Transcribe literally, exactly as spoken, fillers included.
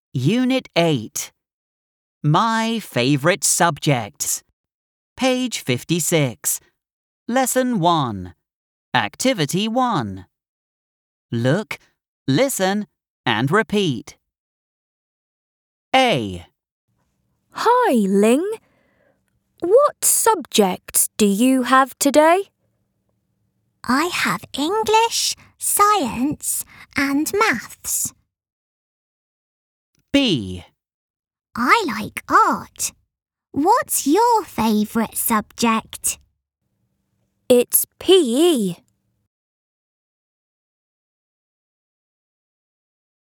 Unit eight. My Favorite Subjects. Page fifty-six. Lesson one. Activity one. Look, listen, and repeat. A. Hi, Ling. What subjects do you have today? I have English, science, and maths. B. I like art. What's your favourite subject? It's P E.